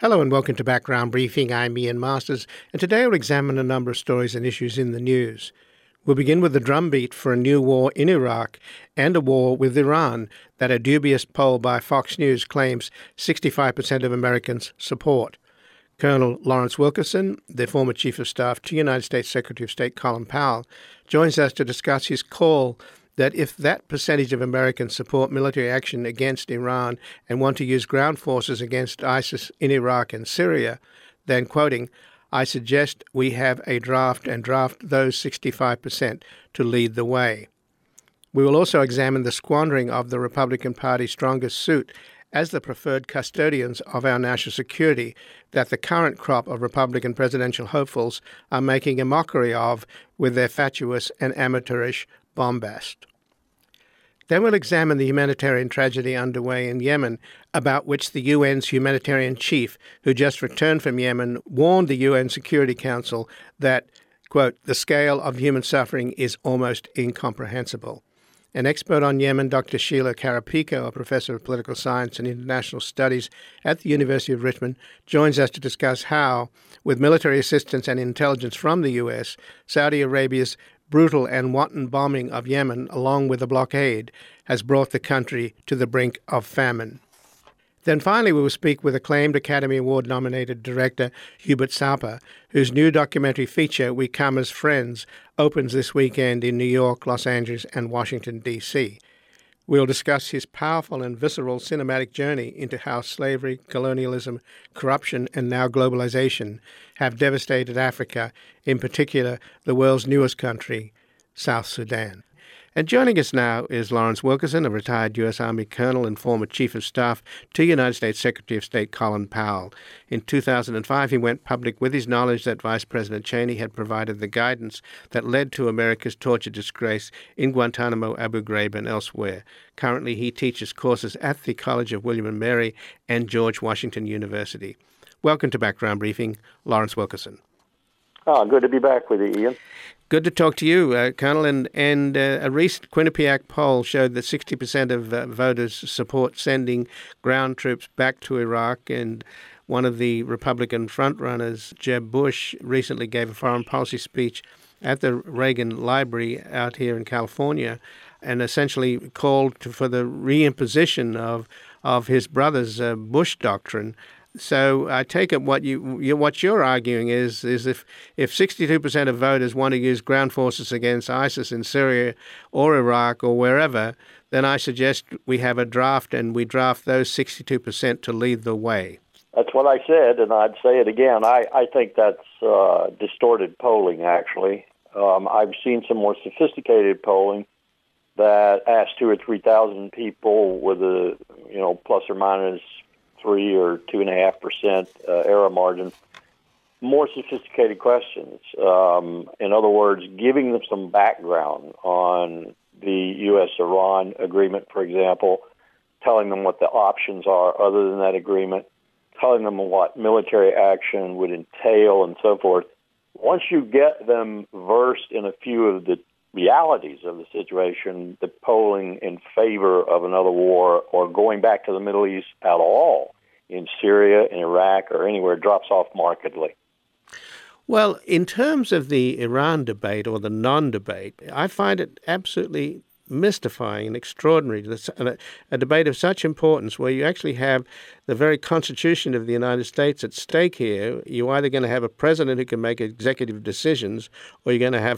Hello and welcome to Background Briefing. I'm Ian Masters, and today we'll examine a number of stories and issues in the news. We'll begin with the drumbeat for a new war in Iraq and a war with Iran that a dubious poll by Fox News claims 65% of Americans support. Colonel Lawrence Wilkerson, the former Chief of Staff to United States Secretary of State Colin Powell, joins us to discuss his call that if that percentage of Americans support military action against Iran and want to use ground forces against ISIS in Iraq and Syria, then, quoting, I suggest we have a draft and draft those 65% to lead the way. We will also examine the squandering of the Republican Party's strongest suit as the preferred custodians of our national security that the current crop of Republican presidential hopefuls are making a mockery of with their fatuous and amateurish bombast. Then we'll examine the humanitarian tragedy underway in Yemen, about which the UN's humanitarian chief, who just returned from Yemen, warned the UN Security Council that, quote, the scale of human suffering is almost incomprehensible. An expert on Yemen, Dr. Sheila Karapico, a professor of political science and international studies at the University of Richmond, joins us to discuss how, with military assistance and intelligence from the U.S., Saudi Arabia's brutal and wanton bombing of Yemen, along with a blockade, has brought the country to the brink of famine. Then finally, we will speak with acclaimed Academy Award-nominated director Hubert Sauper, whose new documentary feature, We Come as Friends, opens this weekend in New York, Los Angeles, and Washington, D.C. We'll discuss his powerful and visceral cinematic journey into how slavery, colonialism, corruption, and now globalization have devastated Africa, in particular the world's newest country, South Sudan. And joining us now is Lawrence Wilkerson, a retired U.S. Army colonel and former Chief of Staff to United States Secretary of State Colin Powell. In 2005, he went public with his knowledge that Vice President Cheney had provided the guidance that led to America's torture disgrace in Guantanamo, Abu Ghraib, and elsewhere. Currently, he teaches courses at the College of William & Mary and George Washington University. Welcome to Background Briefing, Lawrence Wilkerson. Oh, good to be back with you, Ian. Good to talk to you, Colonel. And a recent Quinnipiac poll showed that 60% of voters support sending ground troops back to Iraq. And one of the Republican frontrunners, Jeb Bush, recently gave a foreign policy speech at the Reagan Library out here in California and essentially called for the reimposition of his brother's Bush doctrine. So I take it what you're arguing is if 62% of voters want to use ground forces against ISIS in Syria or Iraq or wherever, then I suggest we have a draft and we draft those 62% to lead the way. That's what I said, and I'd say it again. I think that's distorted polling, actually. I've seen some more sophisticated polling that asked 2,000 or 3,000 people with a plus or minus 3 or 2.5% error margin, more sophisticated questions. In other words, giving them some background on the U.S.-Iran agreement, for example, telling them what the options are other than that agreement, telling them what military action would entail and so forth. Once you get them versed in a few of the realities of the situation, the polling in favor of another war or going back to the Middle East at all in Syria, in Iraq, or anywhere drops off markedly. Well, in terms of the Iran debate or the non-debate, I find it absolutely mystifying and extraordinary. A debate of such importance where you actually have the very Constitution of the United States at stake here. You're either going to have a president who can make executive decisions or you're going to have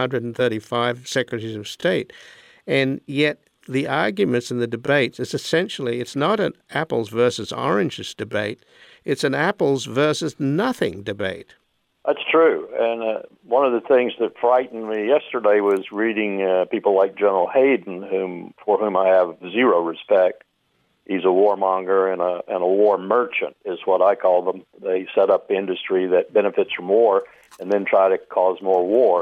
535 secretaries of state. And yet the arguments and the debates is essentially, it's not an apples versus oranges debate. It's an apples versus nothing debate. That's true. And one of the things that frightened me yesterday was reading people like General Hayden, for whom I have zero respect. He's a warmonger and a war merchant is what I call them. They set up industry that benefits from war and then try to cause more war,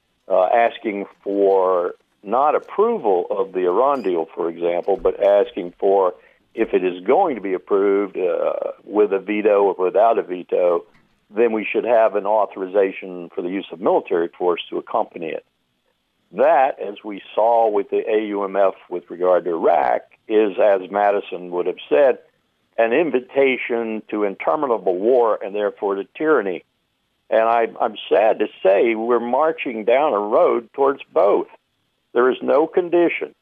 asking for not approval of the Iran deal, for example, but asking for, if it is going to be approved with a veto or without a veto, then we should have an authorization for the use of military force to accompany it. That, as we saw with the AUMF with regard to Iraq, is, as Madison would have said, an invitation to interminable war and therefore to tyranny. And I'm sad to say we're marching down a road towards both. There is no condition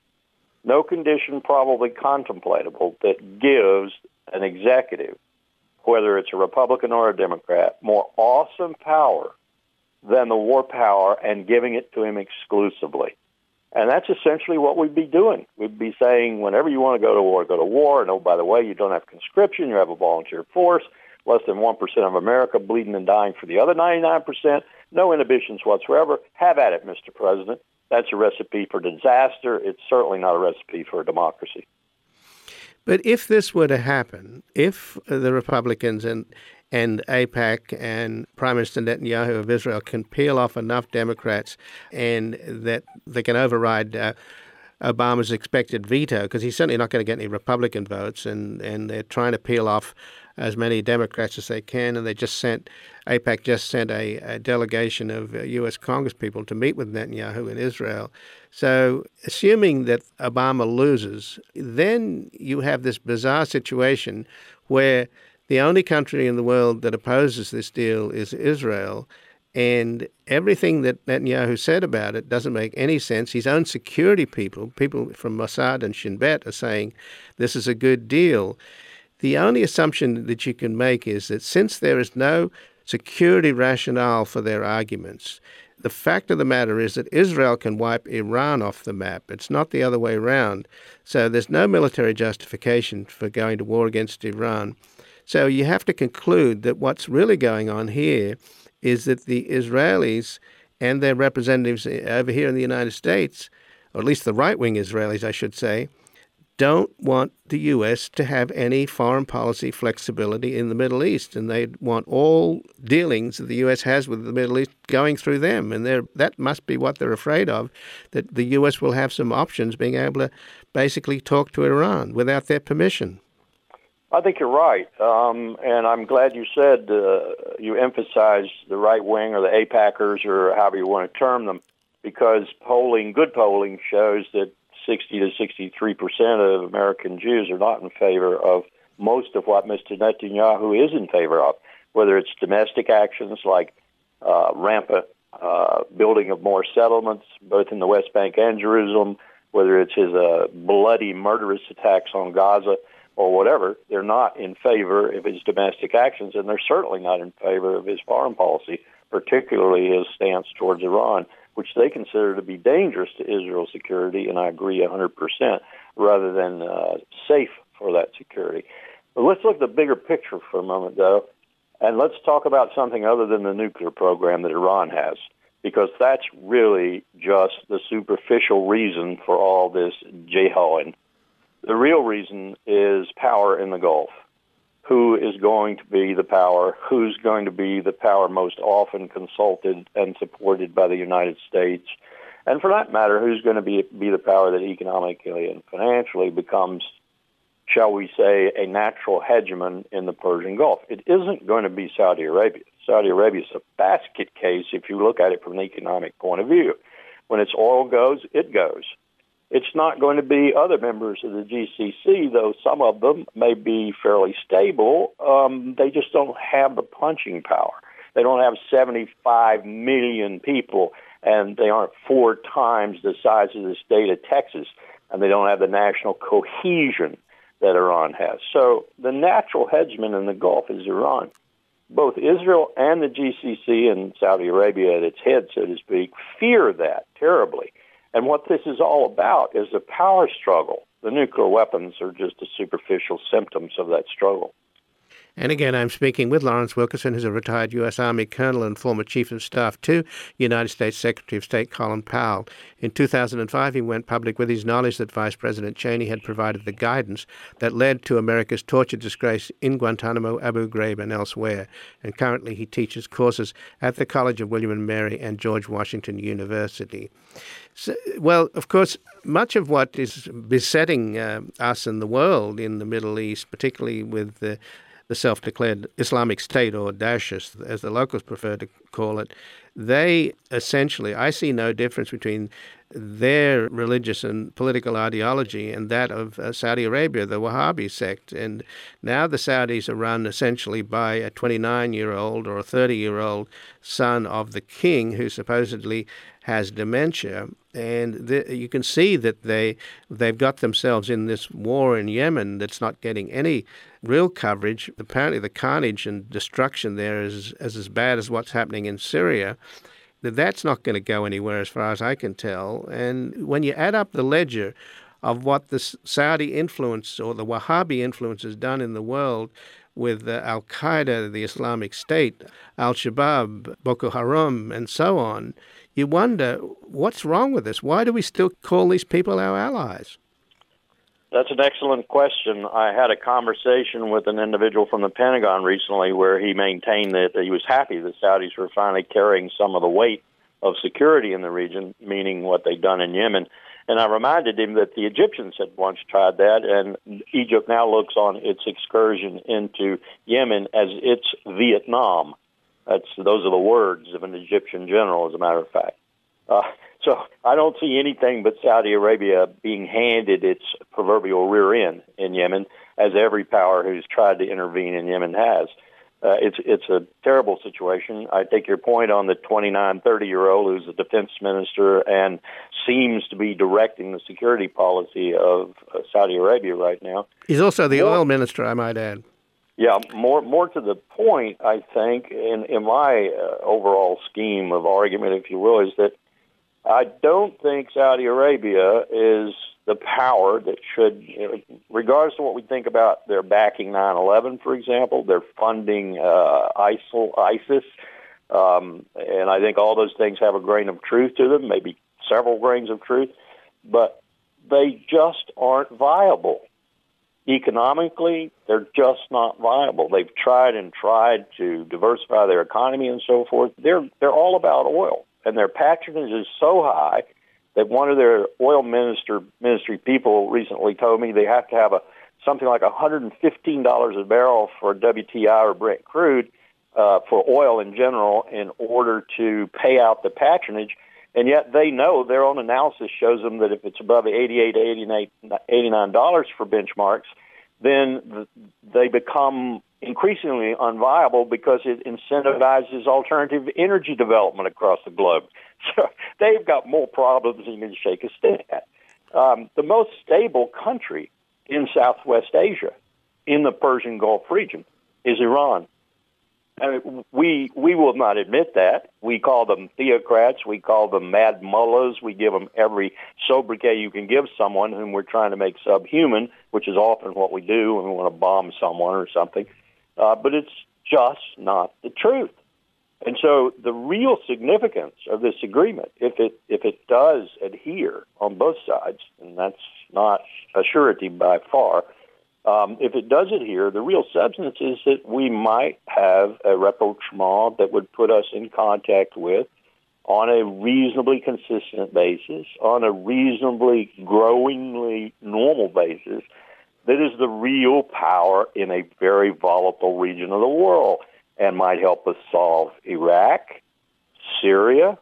probably contemplatable that gives an executive, whether it's a Republican or a Democrat, more awesome power than the war power and giving it to him exclusively. And that's essentially what we'd be doing. We'd be saying, whenever you want to go to war, go to war. And oh, by the way, you don't have conscription. You have a volunteer force. Less than 1% of America bleeding and dying for the other 99%. No inhibitions whatsoever. Have at it, Mr. President. That's a recipe for disaster. It's certainly not a recipe for a democracy. But if this were to happen, if the Republicans and AIPAC and Prime Minister Netanyahu of Israel can peel off enough Democrats and that they can override Obama's expected veto, because he's certainly not going to get any Republican votes, and they're trying to peel off as many Democrats as they can, and AIPAC just sent a delegation of U.S. Congresspeople to meet with Netanyahu in Israel. So assuming that Obama loses, then you have this bizarre situation where the only country in the world that opposes this deal is Israel, and everything that Netanyahu said about it doesn't make any sense. His own security people from Mossad and Shin Bet, are saying this is a good deal. The only assumption that you can make is that since there is no security rationale for their arguments, the fact of the matter is that Israel can wipe Iran off the map. It's not the other way around. So there's no military justification for going to war against Iran. So you have to conclude that what's really going on here is that the Israelis and their representatives over here in the United States, or at least the right-wing Israelis, I should say, don't want the U.S. to have any foreign policy flexibility in the Middle East, and they want all dealings that the U.S. has with the Middle East going through them, and that must be what they're afraid of, that the U.S. will have some options being able to basically talk to Iran without their permission. I think you're right, and I'm glad you said you emphasized the right wing or the AIPACers or however you want to term them, because good polling shows that 60 to 63% of American Jews are not in favor of most of what Mr. Netanyahu is in favor of, whether it's domestic actions like rampant building of more settlements, both in the West Bank and Jerusalem, whether it's his bloody, murderous attacks on Gaza or whatever. They're not in favor of his domestic actions, and they're certainly not in favor of his foreign policy, particularly his stance towards Iran, which they consider to be dangerous to Israel's security, and I agree 100%, rather than safe for that security. But let's look at the bigger picture for a moment, though, and let's talk about something other than the nuclear program that Iran has, because that's really just the superficial reason for all this jihad. The real reason is power in the Gulf. Who is going to be the power? Who's going to be the power most often consulted and supported by the United States? And for that matter, who's going to be the power that economically and financially becomes, shall we say, a natural hegemon in the Persian Gulf? It isn't going to be Saudi Arabia. Saudi Arabia is a basket case if you look at it from an economic point of view. When its oil goes, it goes. It's not going to be other members of the GCC, though some of them may be fairly stable. They just don't have the punching power. They don't have 75 million people, and they aren't 4 times the size of the state of Texas, and they don't have the national cohesion that Iran has. So the natural hegemon in the Gulf is Iran. Both Israel and the GCC and Saudi Arabia at its head, so to speak, fear that terribly. And what this is all about is a power struggle. The nuclear weapons are just the superficial symptoms of that struggle. And again, I'm speaking with Lawrence Wilkerson, who's a retired U.S. Army colonel and former Chief of Staff to United States Secretary of State Colin Powell. In 2005, he went public with his knowledge that Vice President Cheney had provided the guidance that led to America's torture disgrace in Guantanamo, Abu Ghraib, and elsewhere. And currently, he teaches courses at the College of William & Mary and George Washington University. So, well, of course, much of what is besetting us and the world in the Middle East, particularly with the self-declared Islamic State, or Daesh, as the locals prefer to call it, they essentially, I see no difference between their religious and political ideology and that of Saudi Arabia, the Wahhabi sect. And now the Saudis are run essentially by a 29-year-old or a 30-year-old son of the king who supposedly has dementia. And you can see that they've got themselves in this war in Yemen that's not getting any real coverage. Apparently the carnage and destruction there is as bad as what's happening in Syria. That's not going to go anywhere as far as I can tell. And when you add up the ledger of what the Saudi influence or the Wahhabi influence has done in the world with Al-Qaeda, the Islamic State, Al-Shabaab, Boko Haram, and so on, you wonder, what's wrong with us? Why do we still call these people our allies? That's an excellent question. I had a conversation with an individual from the Pentagon recently where he maintained that he was happy that Saudis were finally carrying some of the weight of security in the region, meaning what they'd done in Yemen. And I reminded him that the Egyptians had once tried that, and Egypt now looks on its excursion into Yemen as its Vietnam. Those are the words of an Egyptian general, as a matter of fact. So I don't see anything but Saudi Arabia being handed its proverbial rear end in Yemen, as every power who's tried to intervene in Yemen has. It's a terrible situation. I take your point on the 29, 30-year-old who's the defense minister and seems to be directing the security policy of Saudi Arabia right now. He's also the oil minister, I might add. Yeah, more to the point, I think, in my overall scheme of argument, if you will, is that I don't think Saudi Arabia is the power that should, regardless of what we think about their backing 9/11, for example, they're funding ISIS, and I think all those things have a grain of truth to them, maybe several grains of truth, but they just aren't viable. Economically, they're just not viable. They've tried to diversify their economy and so forth. They're all about oil, and their patronage is so high that one of their oil ministry people recently told me they have to have something like $115 a barrel for WTI or Brent crude for oil in general in order to pay out the patronage. And yet they know, their own analysis shows them that if it's above $88 to $89 for benchmarks, then they become increasingly unviable because it incentivizes alternative energy development across the globe. So they've got more problems than you can shake a stick at. The most stable country in Southwest Asia, in the Persian Gulf region, is Iran. I mean, we will not admit that. We call them theocrats. We call them mad mullahs. We give them every sobriquet you can give someone whom we're trying to make subhuman, which is often what we do when we want to bomb someone or something. But it's just not the truth. And so the real significance of this agreement, if it does adhere on both sides, and that's not a surety by far, if it does adhere, the real substance is that we might have a rapprochement that would put us in contact with, on a reasonably consistent basis, on a reasonably growingly normal basis, that is the real power in a very volatile region of the world and might help us solve Iraq, Syria,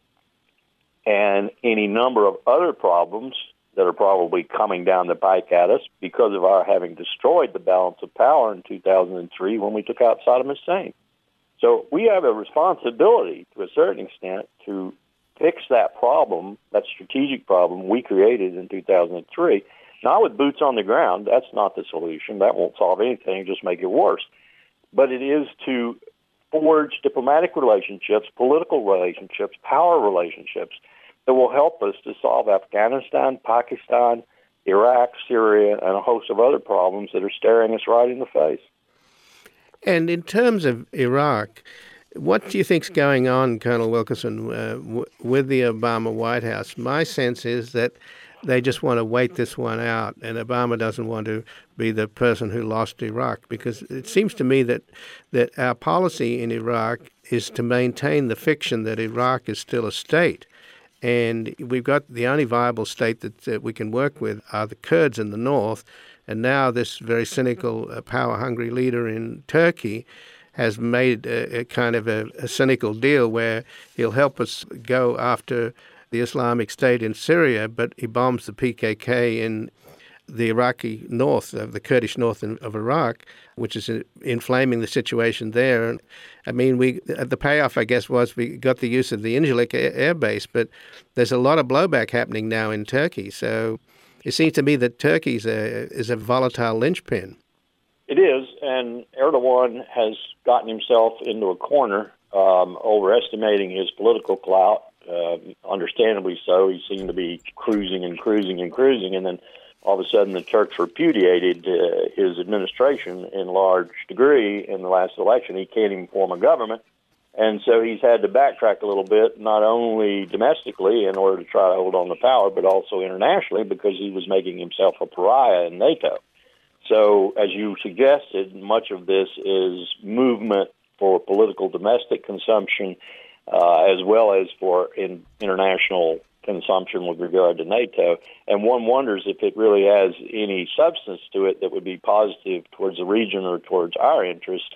and any number of other problems that are probably coming down the pike at us because of our having destroyed the balance of power in 2003 when we took out Saddam Hussein. So we have a responsibility, to a certain extent, to fix that problem, that strategic problem we created in 2003, not with boots on the ground. That's not the solution. That won't solve anything, just make it worse. But it is to forge diplomatic relationships, political relationships, power relationships that will help us to solve Afghanistan, Pakistan, Iraq, Syria, and a host of other problems that are staring us right in the face. And in terms of Iraq, what do you think's going on, Colonel Wilkerson, with the Obama White House? My sense is that they just want to wait this one out, and Obama doesn't want to be the person who lost Iraq, because it seems to me that our policy in Iraq is to maintain the fiction that Iraq is still a state. And we've got the only viable state that we can work with are the Kurds in the north. And now this very cynical, power-hungry leader in Turkey has made a kind of a cynical deal where he'll help us go after the Islamic State in Syria, but he bombs the PKK in the Iraqi north, the Kurdish north of Iraq, which is inflaming the situation there. And I mean, the payoff, I guess, was we got the use of the Incirlik air base, but there's a lot of blowback happening now in Turkey. So it seems to me that Turkey is a volatile linchpin. It is, and Erdogan has gotten himself into a corner, overestimating his political clout. Understandably so. He seemed to be cruising, and then all of a sudden the Turks repudiated his administration in large degree in the last election. He can't even form a government, and so he's had to backtrack a little bit, not only domestically in order to try to hold on to power, but also internationally because he was making himself a pariah in NATO. So, as you suggested, much of this is movement for political domestic consumption as well as for international consumption with regard to NATO. And one wonders if it really has any substance to it that would be positive towards the region or towards our interests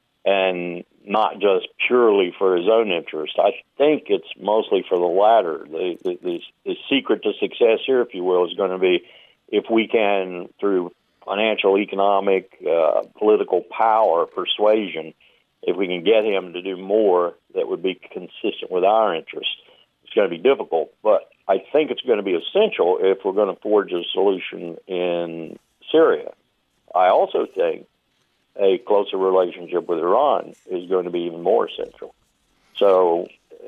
and not just purely for his own interest. I think it's mostly for the latter. The secret to success here, if you will, is going to be if we can, through financial, economic, political power, persuasion, if we can get him to do more that would be consistent with our interests. It's going to be difficult, but I think it's going to be essential if we're going to forge a solution in Syria. I also think a closer relationship with Iran is going to be even more essential. So,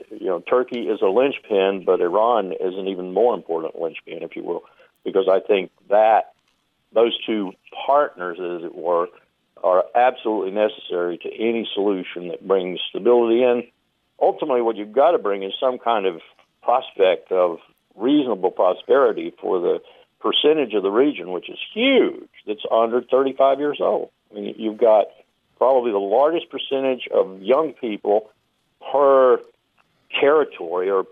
Turkey is a linchpin, but Iran is an even more important linchpin, if you will, because I think that those two partners, as it were, are absolutely necessary to any solution that brings stability in. Ultimately, what you've got to bring is some kind of prospect of reasonable prosperity for the percentage of the region, which is huge, that's under 35 years old. I mean, you've got probably the largest percentage of young people per territory or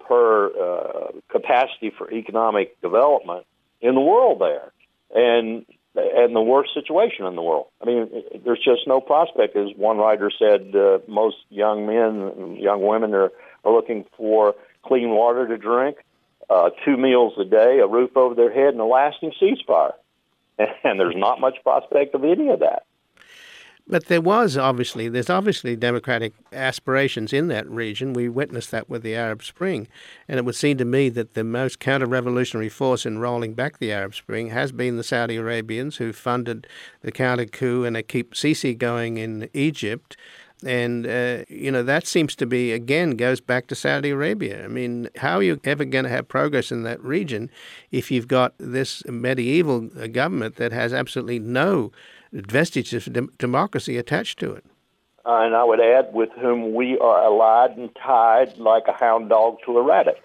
per capacity for economic development in the world there. And the worst situation in the world. I mean, there's just no prospect. As one writer said, most young men and young women are looking for clean water to drink, 2 meals a day, a roof over their head, and a lasting ceasefire. And there's not much prospect of any of that. But there's obviously democratic aspirations in that region. We witnessed that with the Arab Spring. And it would seem to me that the most counter-revolutionary force in rolling back the Arab Spring has been the Saudi Arabians, who funded the counter-coup and they keep Sisi going in Egypt. And, that seems to be, again, goes back to Saudi Arabia. I mean, how are you ever going to have progress in that region if you've got this medieval government that has absolutely no vestiges of democracy attached to it? And I would add, with whom we are allied and tied like a hound dog to a rabbit.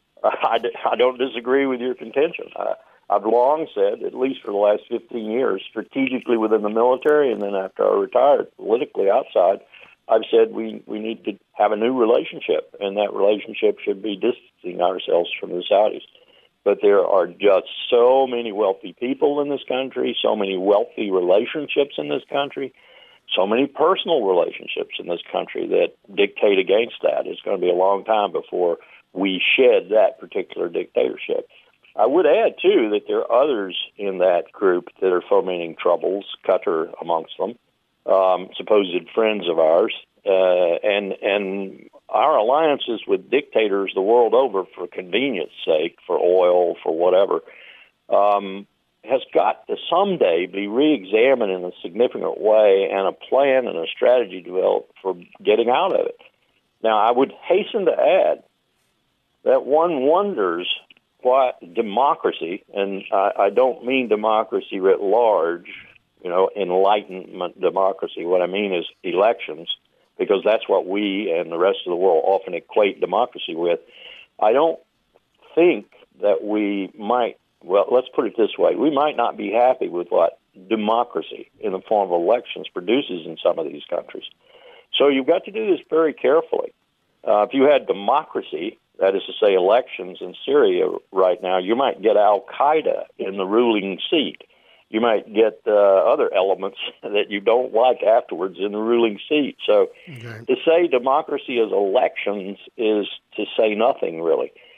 I don't disagree with your contention. I've long said, at least for the last 15 years, strategically within the military, and then after I retired, politically outside, I've said we need to have a new relationship, and that relationship should be distancing ourselves from the Saudis. But there are just so many wealthy people in this country, so many wealthy relationships in this country, so many personal relationships in this country that dictate against that. It's going to be a long time before we shed that particular dictatorship. I would add, too, that there are others in that group that are fomenting troubles, Qatar amongst them, supposed friends of ours, and our alliances with dictators the world over for convenience sake, for oil, for whatever, has got to someday be re-examined in a significant way and a plan and a strategy developed for getting out of it. Now, I would hasten to add that one wonders what democracy, and I don't mean democracy writ large, Enlightenment democracy. What I mean is elections, because that's what we and the rest of the world often equate democracy with. I don't think that we might, let's put it this way, we might not be happy with what democracy in the form of elections produces in some of these countries. So you've got to do this very carefully. If you had democracy, that is to say elections in Syria right now, you might get Al-Qaeda in the ruling seat. You might get other elements that you don't like afterwards in the ruling seat. So to say democracy is elections is to say nothing, really.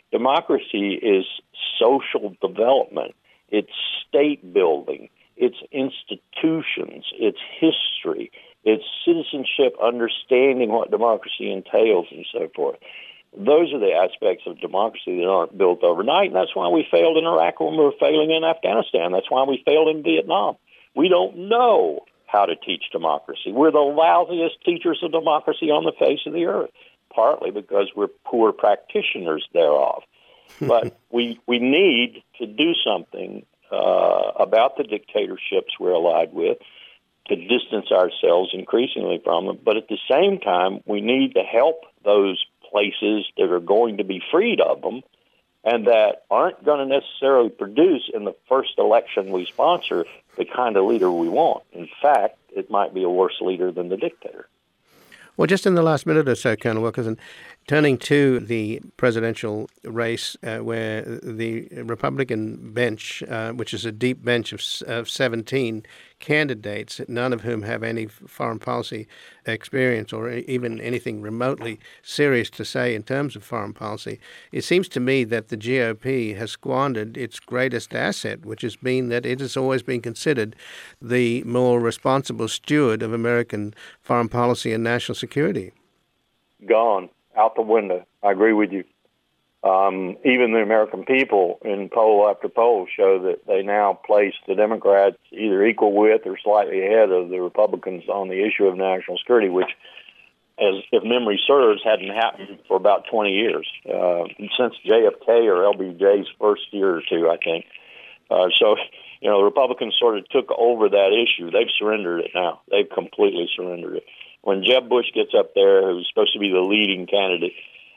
Democracy is social development. It's state building. It's institutions. It's history. It's citizenship, understanding what democracy entails, and so forth. Those are the aspects of democracy that aren't built overnight, and that's why we failed in Iraq when we were failing in Afghanistan. That's why we failed in Vietnam. We don't know how to teach democracy. We're the lousiest teachers of democracy on the face of the earth, partly because we're poor practitioners thereof. But we need to do something about the dictatorships we're allied with, to distance ourselves increasingly from them. But at the same time, we need to help those places that are going to be freed of them and that aren't going to necessarily produce in the first election we sponsor the kind of leader we want. In fact, it might be a worse leader than the dictator. Well, just in the last minute or so, Colonel Wilkerson, turning to the presidential race where the Republican bench, which is a deep bench of 17 candidates, none of whom have any foreign policy experience or even anything remotely serious to say in terms of foreign policy, it seems to me that the GOP has squandered its greatest asset, which has been that it has always been considered the more responsible steward of American foreign policy and national security. Gone. Out the window. I agree with you. Even the American people in poll after poll show that they now place the Democrats either equal with or slightly ahead of the Republicans on the issue of national security, which, as if memory serves, hadn't happened for about 20 years, since JFK or LBJ's first year or two, I think. So, the Republicans sort of took over that issue. They've surrendered it now. They've completely surrendered it. When Jeb Bush gets up there, who's supposed to be the leading candidate,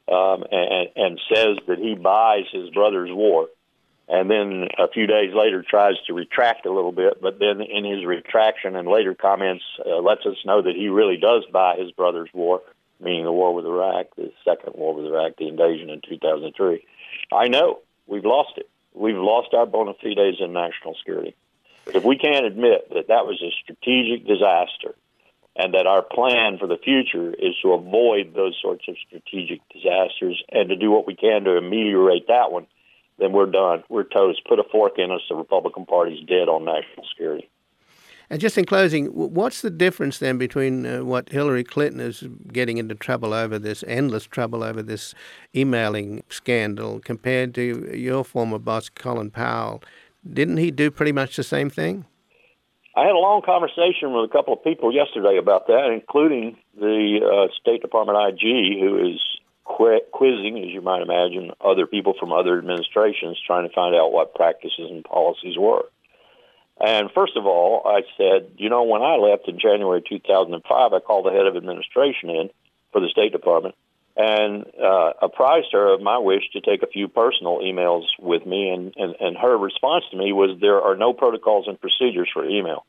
and says that he buys his brother's war, and then a few days later tries to retract a little bit, but then in his retraction and later comments lets us know that he really does buy his brother's war, meaning the war with Iraq, the second war with Iraq, the invasion in 2003. I know we've lost it. We've lost our bona fides in national security. If we can't admit that that was a strategic disaster, and that our plan for the future is to avoid those sorts of strategic disasters and to do what we can to ameliorate that one, then we're done. We're toast. Put a fork in us. The Republican Party's dead on national security. And just in closing, what's the difference then between what Hillary Clinton is getting into trouble over, this endless trouble over this emailing scandal, compared to your former boss, Colin Powell? Didn't he do pretty much the same thing? I had a long conversation with a couple of people yesterday about that, including the State Department IG, who is quizzing, as you might imagine, other people from other administrations, trying to find out what practices and policies were. And first of all, I said, when I left in January 2005, I called the head of administration in for the State Department and apprised her of my wish to take a few personal emails with me. And her response to me was, there are no protocols and procedures for email.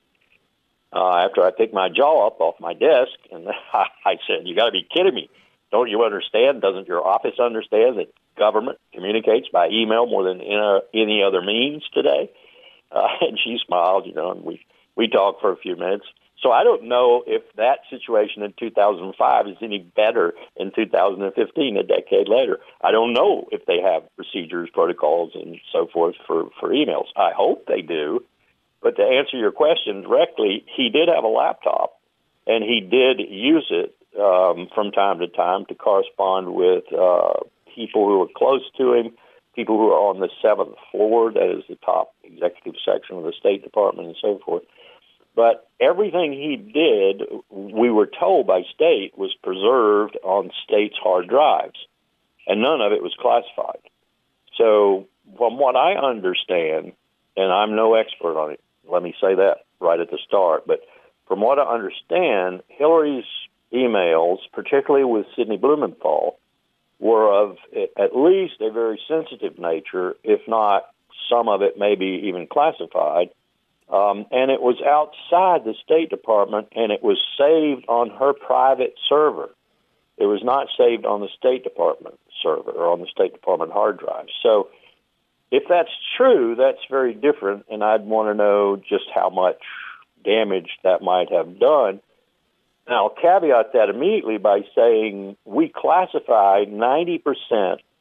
After I picked my jaw up off my desk, and I said, you got to be kidding me. Don't you understand? Doesn't your office understand that government communicates by email more than any other means today? And she smiled, and we talked for a few minutes. So I don't know if that situation in 2005 is any better in 2015, a decade later. I don't know if they have procedures, protocols, and so forth for emails. I hope they do. But to answer your question directly, he did have a laptop, and he did use it from time to time to correspond with people who were close to him, people who are on the 7th floor, that is the top executive section of the State Department, and so forth. But everything he did, we were told by State, was preserved on State's hard drives, and none of it was classified. So from what I understand, and I'm no expert on it, let me say that right at the start, but from what I understand, Hillary's emails, particularly with Sidney Blumenthal, were of at least a very sensitive nature, if not some of it maybe even classified. And it was outside the State Department, and it was saved on her private server. It was not saved on the State Department server or on the State Department hard drive. So if that's true, that's very different, and I'd want to know just how much damage that might have done. Now, I'll caveat that immediately by saying we classified 90%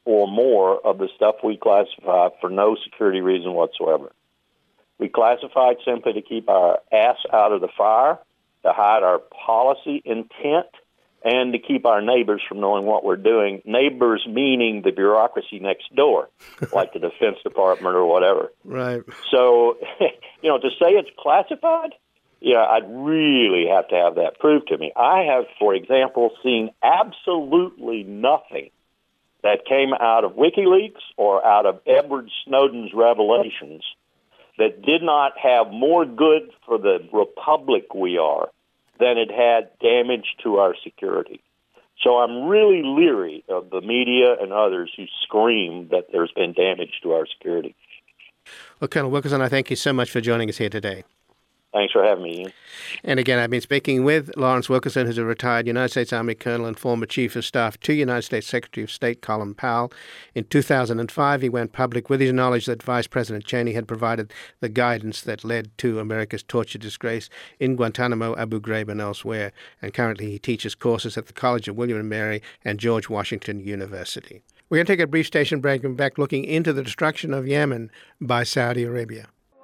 or more of the stuff we classify for no security reason whatsoever. We classify it simply to keep our ass out of the fire, to hide our policy intent, and to keep our neighbors from knowing what we're doing. Neighbors meaning the bureaucracy next door, like the Defense Department or whatever. Right. So, to say it's classified, I'd really have to have that proved to me. I have, for example, seen absolutely nothing that came out of WikiLeaks or out of Edward Snowden's revelations that did not have more good for the republic we are than it had damage to our security. So I'm really leery of the media and others who scream that there's been damage to our security. Well, Colonel Wilkerson, I thank you so much for joining us here today. Thanks for having me, Ian. And again, I've been speaking with Lawrence Wilkerson, who's a retired United States Army colonel and former Chief of Staff to United States Secretary of State Colin Powell. In 2005, he went public with his knowledge that Vice President Cheney had provided the guidance that led to America's torture disgrace in Guantanamo, Abu Ghraib, and elsewhere. And currently he teaches courses at the College of William & Mary and George Washington University. We're going to take a brief station break and back looking into the destruction of Yemen by Saudi Arabia.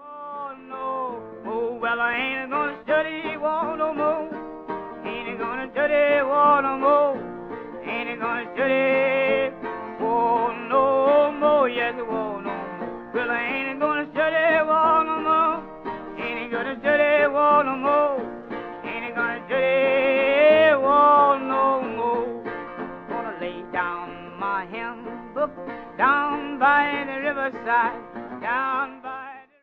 Well, I ain't gonna study war no more. Ain't gonna study war no more. Ain't gonna study war no more. Yes, war no more. Well, I ain't gonna study war no more. Ain't gonna study war no more. Ain't gonna study war no more. Gonna lay down my handbook down by the riverside, down by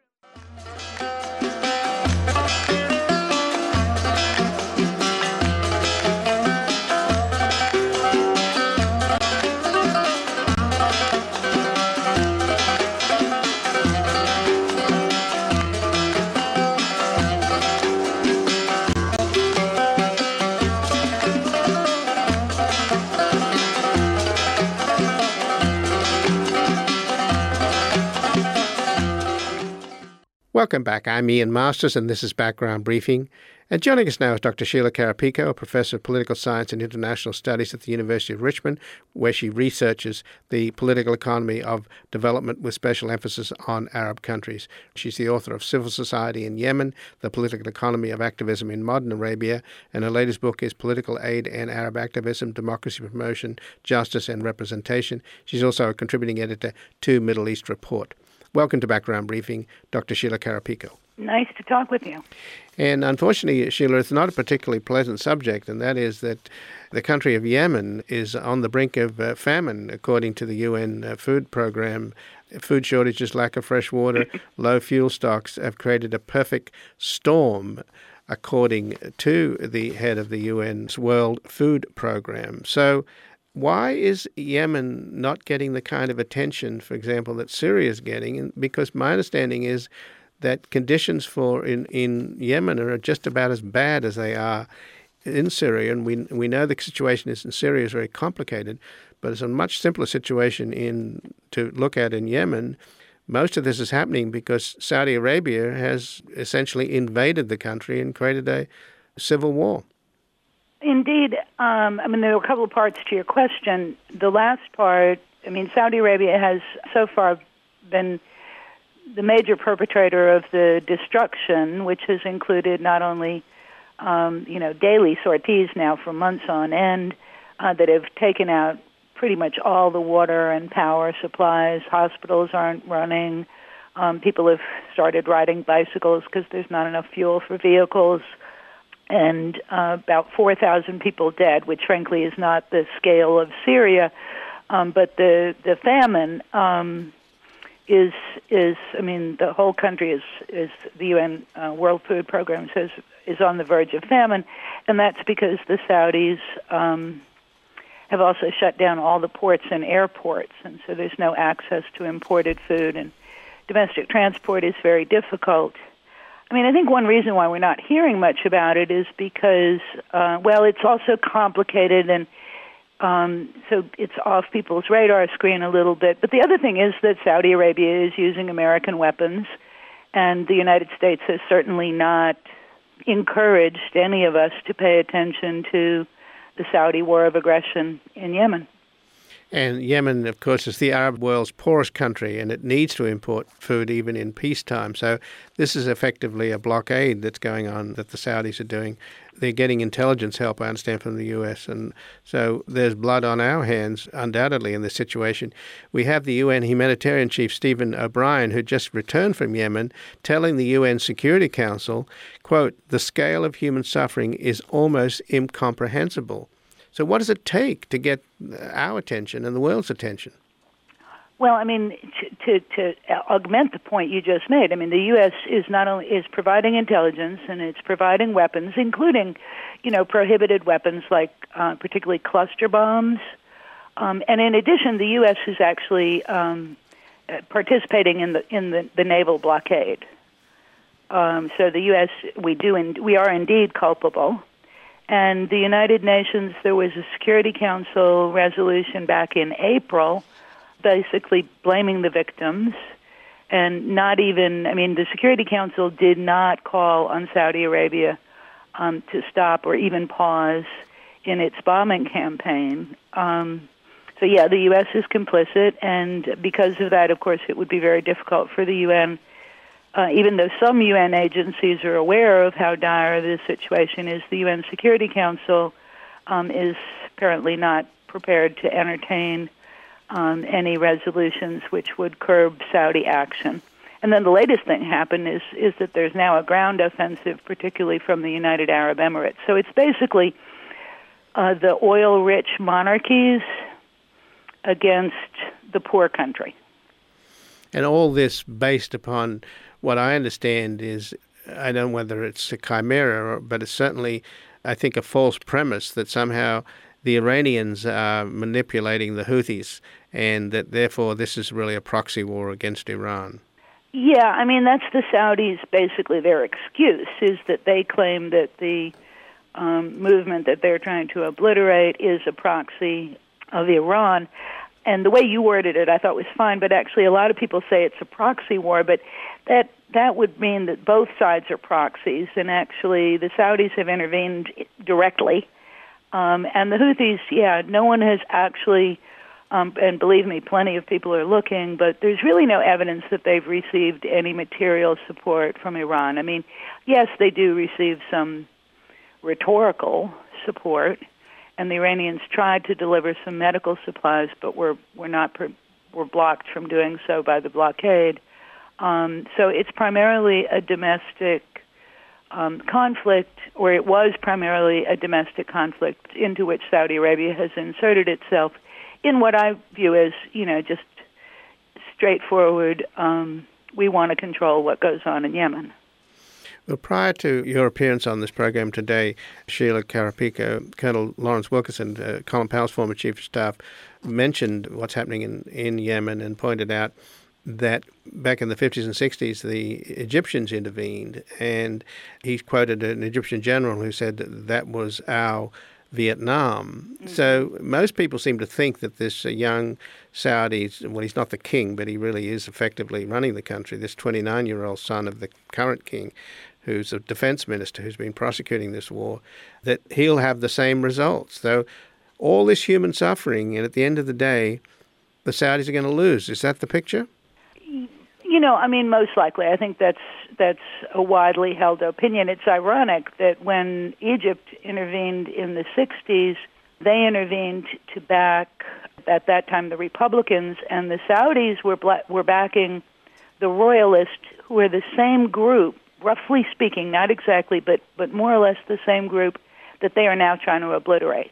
Welcome back. I'm Ian Masters, and this is Background Briefing. And joining us now is Dr. Sheila Carapico, a professor of political science and international studies at the University of Richmond, where she researches the political economy of development with special emphasis on Arab countries. She's the author of Civil Society in Yemen, The Political Economy of Activism in Modern Arabia, and her latest book is Political Aid and Arab Activism, Democracy Promotion, Justice and Representation. She's also a contributing editor to Middle East Report. Welcome to Background Briefing, Dr. Sheila Carapico. Nice to talk with you. And unfortunately, Sheila, it's not a particularly pleasant subject, and that is that the country of Yemen is on the brink of famine, according to the UN food program. Food shortages, lack of fresh water, low fuel stocks have created a perfect storm, according to the head of the UN's World Food Program. So why is Yemen not getting the kind of attention, for example, that Syria is getting? Because my understanding is that conditions in Yemen are just about as bad as they are in Syria, and we know the situation in Syria is very complicated, but it's a much simpler situation to look at in Yemen. Most of this is happening because Saudi Arabia has essentially invaded the country and created a civil war. Indeed. There are a couple of parts to your question. The last part, Saudi Arabia has so far been the major perpetrator of the destruction, which has included not only, daily sorties now for months on end that have taken out pretty much all the water and power supplies. Hospitals aren't running. People have started riding bicycles because there's not enough fuel for vehicles. And about 4,000 people dead, which frankly is not the scale of Syria. But the famine is the whole country is the UN World Food Program says is on the verge of famine, and that's because the Saudis have also shut down all the ports and airports, and so there's no access to imported food, and domestic transport is very difficult. I think one reason why we're not hearing much about it is because, it's also complicated, and so it's off people's radar screen a little bit. But the other thing is that Saudi Arabia is using American weapons, and the United States has certainly not encouraged any of us to pay attention to the Saudi war of aggression in Yemen. And Yemen, of course, is the Arab world's poorest country, and it needs to import food even in peacetime. So this is effectively a blockade that's going on that the Saudis are doing. They're getting intelligence help, I understand, from the US. And so there's blood on our hands, undoubtedly, in this situation. We have the UN humanitarian chief, Stephen O'Brien, who just returned from Yemen, telling the UN Security Council, quote, "The scale of human suffering is almost incomprehensible." So what does it take to get our attention and the world's attention? Well, I mean, to augment the point you just made, I mean, the U.S. is not only is providing intelligence and it's providing weapons, including, prohibited weapons like particularly cluster bombs, and in addition, the U.S. is actually participating in the naval blockade. So the U.S. we are indeed culpable. And the United Nations, there was a Security Council resolution back in April basically blaming the victims and the Security Council did not call on Saudi Arabia to stop or even pause in its bombing campaign. So, the U.S. is complicit, and because of that, of course, it would be very difficult for the UN, even though some UN agencies are aware of how dire this situation is. The UN Security Council is apparently not prepared to entertain any resolutions which would curb Saudi action. And then the latest thing happened is that there's now a ground offensive, particularly from the United Arab Emirates. So it's basically the oil-rich monarchies against the poor country. And all this based upon what I understand is, I don't know whether it's a chimera, but it's certainly, I think, a false premise that somehow the Iranians are manipulating the Houthis and that therefore this is really a proxy war against Iran. Yeah, I mean, that's the Saudis, basically their excuse, is that they claim that the movement that they're trying to obliterate is a proxy of Iran. And the way you worded it, I thought was fine, but actually a lot of people say it's a proxy war, but that would mean that both sides are proxies, and actually the Saudis have intervened directly. And the Houthis, no one has actually, and believe me, plenty of people are looking, but there's really no evidence that they've received any material support from Iran. I mean, yes, they do receive some rhetorical support, and the Iranians tried to deliver some medical supplies, but were blocked from doing so by the blockade. So it's primarily a domestic conflict, or it was primarily a domestic conflict into which Saudi Arabia has inserted itself in what I view as, just straightforward, we want to control what goes on in Yemen. Well, prior to your appearance on this program today, Sheila Karapico, Colonel Lawrence Wilkerson, Colin Powell's former chief of staff, mentioned what's happening in Yemen and pointed out that back in the 50s and 60s, the Egyptians intervened, and he quoted an Egyptian general who said that was our Vietnam. Mm-hmm. So most people seem to think that this young Saudi, well, he's not the king, but he really is effectively running the country, this 29-year-old son of the current king, who's a defense minister who's been prosecuting this war, that he'll have the same results. So all this human suffering, and at the end of the day, the Saudis are going to lose. Is that the picture? Most likely. I think that's a widely held opinion. It's ironic that when Egypt intervened in the 60s, they intervened to back, at that time, the Republicans, and the Saudis were backing the royalists, who are the same group, roughly speaking, not exactly, but more or less the same group that they are now trying to obliterate.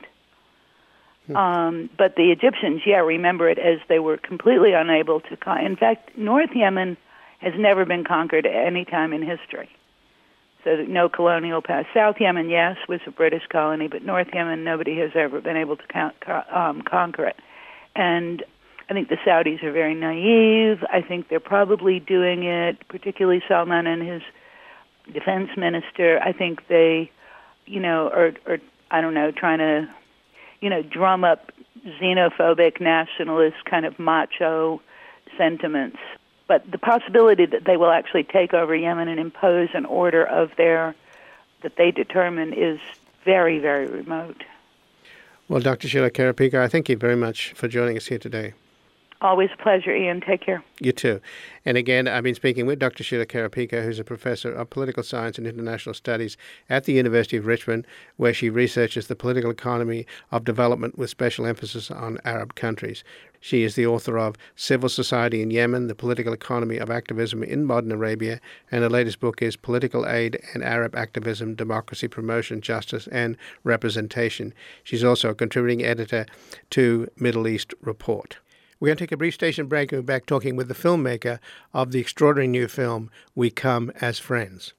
But the Egyptians, remember it, as they were completely unable to in fact, North Yemen has never been conquered at any time in history. So no colonial past. South Yemen, yes, was a British colony, but North Yemen, nobody has ever been able to conquer it. And I think the Saudis are very naive. I think they're probably doing it, particularly Salman and his defense minister. I think they, are trying to, drum up xenophobic, nationalist, kind of macho sentiments. But the possibility that they will actually take over Yemen and impose an order of that they determine is very, very remote. Well, Dr. Sheila Karapika, I thank you very much for joining us here today. Always a pleasure, Ian. Take care. You too. And again, I've been speaking with Dr. Sheila Karapika, who's a professor of political science and international studies at the University of Richmond, where she researches the political economy of development with special emphasis on Arab countries. She is the author of Civil Society in Yemen, The Political Economy of Activism in Modern Arabia, and her latest book is Political Aid and Arab Activism, Democracy Promotion, Justice and Representation. She's also a contributing editor to Middle East Report. We're going to take a brief station break and we're back talking with the filmmaker of the extraordinary new film, We Come as Friends.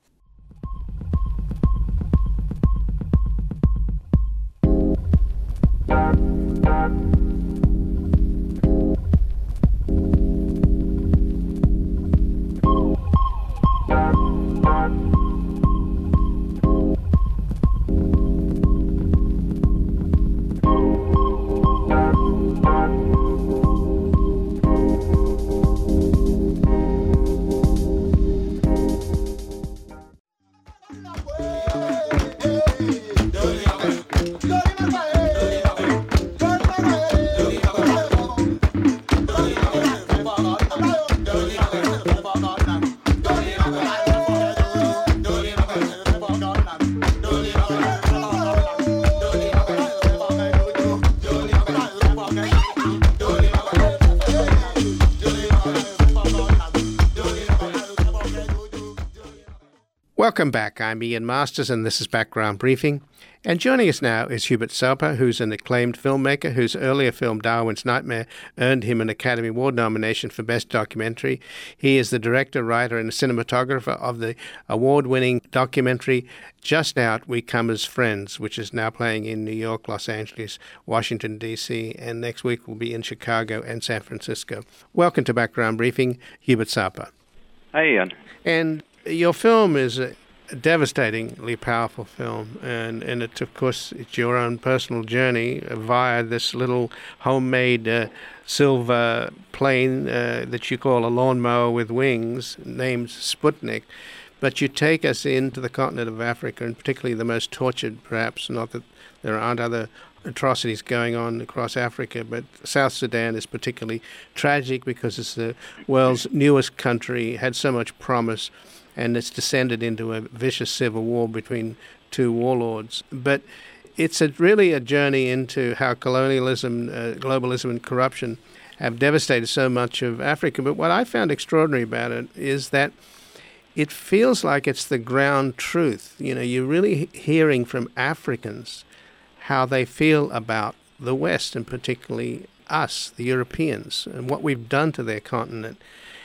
Welcome back. I'm Ian Masters, and this is Background Briefing. And joining us now is Hubert Sauper, who's an acclaimed filmmaker whose earlier film Darwin's Nightmare earned him an Academy Award nomination for Best Documentary. He is the director, writer, and cinematographer of the award-winning documentary just out, We Come as Friends, which is now playing in New York, Los Angeles, Washington, D.C., and next week will be in Chicago and San Francisco. Welcome to Background Briefing, Hubert Sauper. Hi, Ian. And your film is a devastatingly powerful film, and it's, of course, it's your own personal journey via this little homemade silver plane that you call a lawnmower with wings, named Sputnik. But you take us into the continent of Africa, and particularly the most tortured, perhaps, not that there aren't other atrocities going on across Africa, but South Sudan is particularly tragic because it's the world's newest country, had so much promise, and it's descended into a vicious civil war between two warlords. But it's really a journey into how colonialism, globalism, and corruption have devastated so much of Africa. But what I found extraordinary about it is that it feels like it's the ground truth. You know, you're really hearing from Africans how they feel about the West, and particularly us, the Europeans, and what we've done to their continent.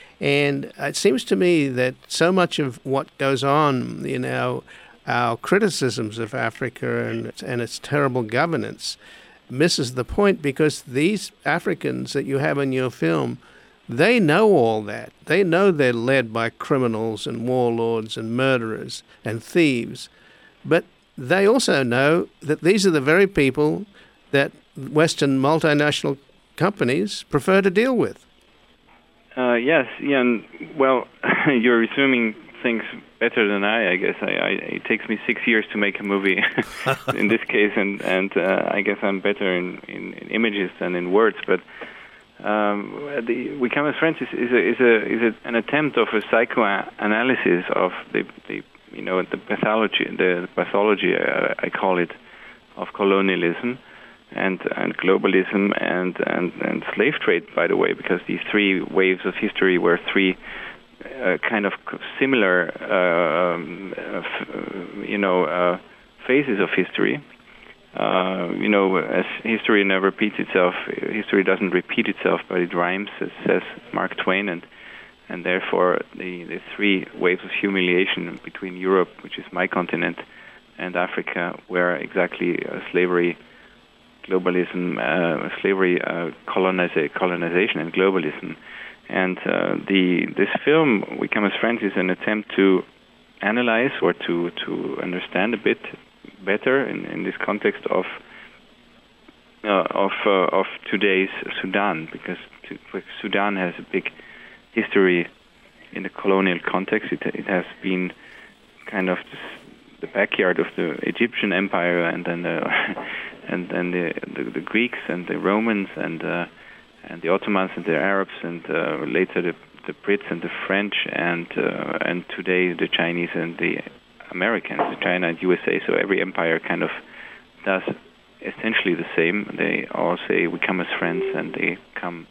And it seems to me that so much of what goes on in our criticisms of Africa and its terrible governance misses the point, because these Africans that you have in your film, they know all that. They know they're led by criminals and warlords and murderers and thieves. But they also know that these are the very people that Western multinational companies prefer to deal with. Yes, Ian. Well, you're resuming things better than I guess. It takes me 6 years to make a movie in this case, and I guess I'm better in images than in words. But We Come as Friends is an attempt of a psychoanalysis of the pathology I call it, of colonialism and globalism and slave trade, by the way, because these three waves of history were three kind of similar phases of history. As history never repeats itself, history doesn't repeat itself, but it rhymes, as says Mark Twain, and therefore the three waves of humiliation between Europe, which is my continent, and Africa, where exactly slavery, globalism, colonization, and globalism. And this film, We Come as Friends, is an attempt to analyze or to understand a bit better in this context of today's Sudan, because Sudan has a big history in the colonial context. It has been kind of the backyard of the Egyptian Empire and then and the Greeks and the Romans and the Ottomans and the Arabs and later the Brits and the French and today the Chinese and the Americans, China and USA. So every empire kind of does essentially the same. They all say we come as friends, and they come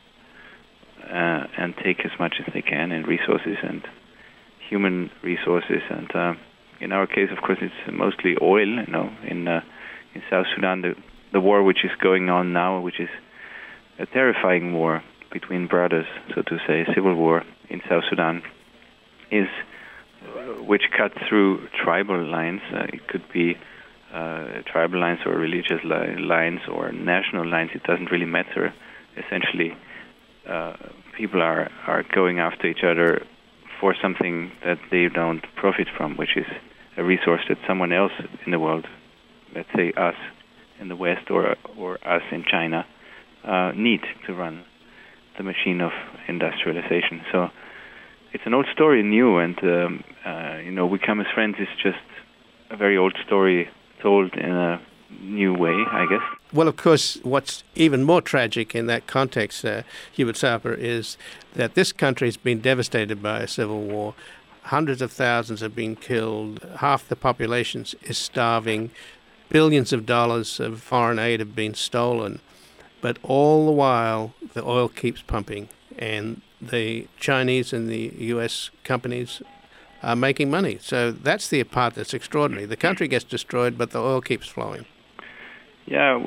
and take as much as they can in resources and human resources. And in our case, of course, it's mostly oil. In South Sudan, the war which is going on now, which is a terrifying war between brothers, so to say, a civil war in South Sudan, is which cut through tribal lines. It could be tribal lines or religious lines or national lines. It doesn't really matter. Essentially, people are going after each other for something that they don't profit from, which is a resource that someone else in the world, let's say us in the West or us in China, need to run the machine of industrialization. So it's an old story, new, and We Come as Friends is just a very old story told in a new way, I guess. Well, of course, what's even more tragic in that context, Hubert Sauper, is that this country has been devastated by a civil war. Hundreds of thousands have been killed. Half the population is starving. Billions of dollars of foreign aid have been stolen. But all the while, the oil keeps pumping, and the Chinese and the U.S. companies are making money. So that's the part that's extraordinary. The country gets destroyed, but the oil keeps flowing. Yeah,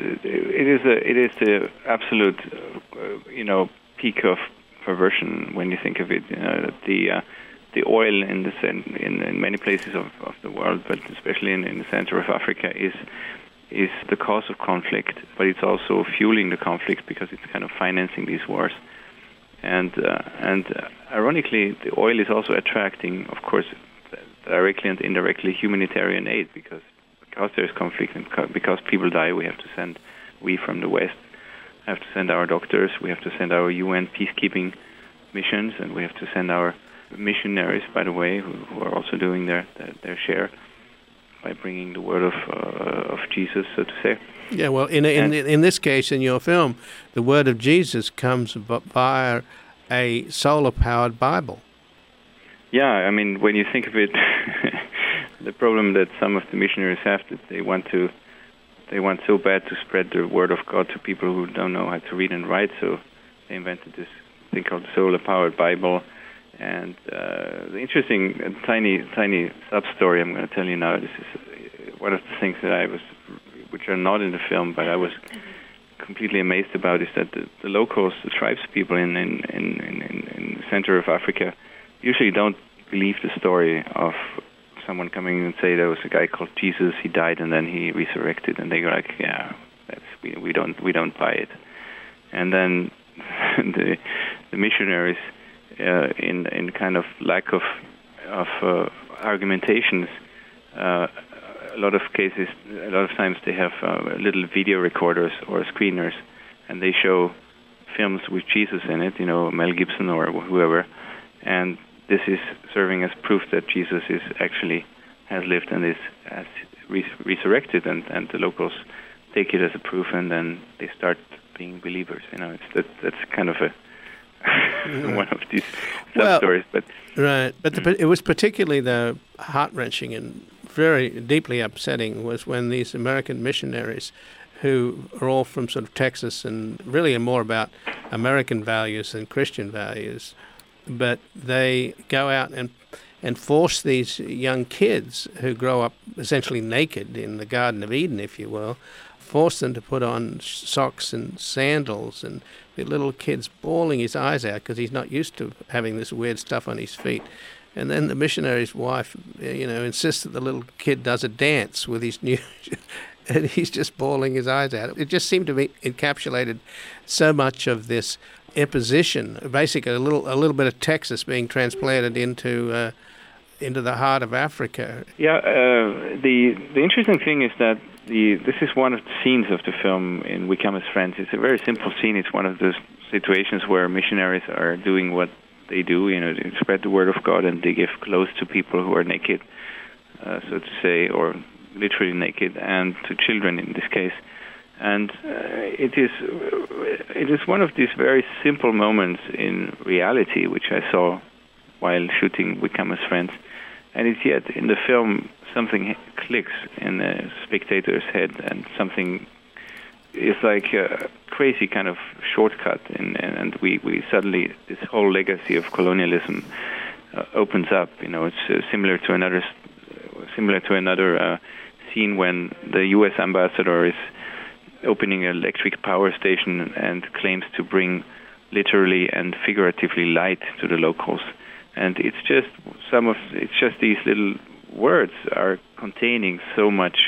it is the absolute, peak of perversion when you think of it. The oil in many places of the world, but especially in the center of Africa, is the cause of conflict, but it's also fueling the conflict because it's kind of financing these wars. And ironically, the oil is also attracting, of course, directly and indirectly humanitarian aid because there's conflict and because people die, we from the West have to send our doctors, we have to send our UN peacekeeping missions, and we have to send our missionaries, by the way, who are also doing their share by bringing the word of Jesus, so to say. Yeah, well, in this case, in your film, the word of Jesus comes via a solar-powered Bible. Yeah, I mean, when you think of it, the problem that some of the missionaries have, that they want so bad to spread the word of God to people who don't know how to read and write, so they invented this thing called the solar-powered Bible. And the interesting, tiny sub-story I'm going to tell you now, this is one of the things that which are not in the film, but I was completely amazed about, is that the locals, the tribes people in the center of Africa, usually don't believe the story of someone coming and say there was a guy called Jesus, he died and then he resurrected, and they go like, yeah, we don't buy it. And then the missionaries, in kind of lack of argumentations, a lot of times they have little video recorders or screeners, and they show films with Jesus in it, Mel Gibson or whoever, and this is serving as proof that Jesus has lived and has resurrected, and the locals take it as a proof, and then they start being believers. That's kind of one of these sub-stories. But it was particularly heart-wrenching and very deeply upsetting was when these American missionaries, who are all from sort of Texas and really are more about American values than Christian values, but they go out and force these young kids who grow up essentially naked in the Garden of Eden, if you will, force them to put on socks and sandals, and the little kid's bawling his eyes out because he's not used to having this weird stuff on his feet. And then the missionary's wife, insists that the little kid does a dance with his new, and he's just bawling his eyes out. It just seemed to be encapsulated so much of this imposition, basically a little bit of Texas being transplanted into the heart of Africa. Yeah, the interesting thing is that this is one of the scenes of the film in We Come as Friends. It's a very simple scene. It's one of those situations where missionaries are doing what they do, they spread the word of God, and they give clothes to people who are naked, so to say, or literally naked, and to children in this case. And it is one of these very simple moments in reality, which I saw while shooting We Come as Friends. And it's yet in the film something clicks in the spectator's head, and something is like a crazy kind of shortcut, and we suddenly, this whole legacy of colonialism opens up. It's similar to another scene when the U.S. ambassador is opening an electric power station and claims to bring literally and figuratively light to the locals. And it's just these little words are containing so much,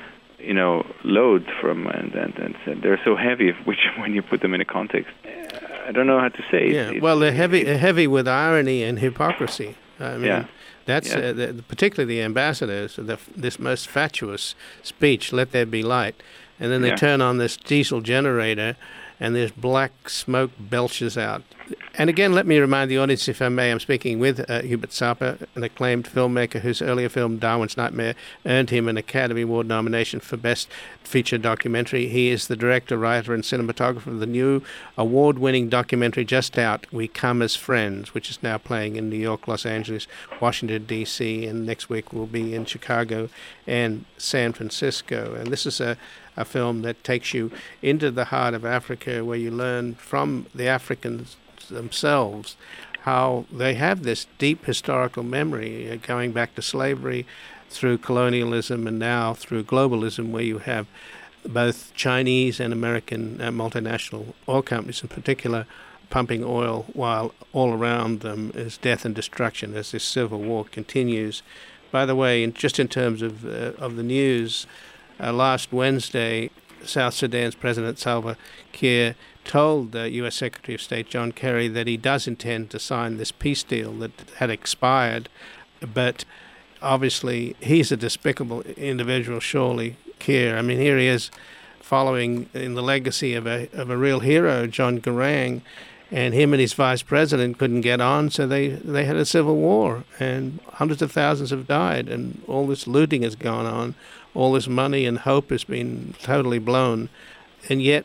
load from, and they're so heavy, which when you put them in a context, I don't know how to say. Yeah, they're heavy with irony and hypocrisy. I mean, that's particularly the ambassadors. This most fatuous speech, "Let there be light," and then they turn on this diesel generator, and this black smoke belches out. And again, let me remind the audience, if I may, I'm speaking with Hubert Sapa, an acclaimed filmmaker whose earlier film, Darwin's Nightmare, earned him an Academy Award nomination for Best Feature Documentary. He is the director, writer, and cinematographer of the new award-winning documentary just out, We Come as Friends, which is now playing in New York, Los Angeles, Washington, D.C., and next week will be in Chicago and San Francisco. And this is a film that takes you into the heart of Africa, where you learn from the Africans themselves how they have this deep historical memory going back to slavery, through colonialism, and now through globalism, where you have both Chinese and American multinational oil companies in particular pumping oil, while all around them is death and destruction as this civil war continues. By the way, just in terms of the news, last Wednesday, South Sudan's President Salva Kiir told the U.S. Secretary of State John Kerry that he does intend to sign this peace deal that had expired, but obviously he's a despicable individual, surely, Kiir. I mean, here he is following in the legacy of a real hero, John Garang, and him and his vice president couldn't get on, so they had a civil war, and hundreds of thousands have died, and all this looting has gone on, all this money and hope has been totally blown, and yet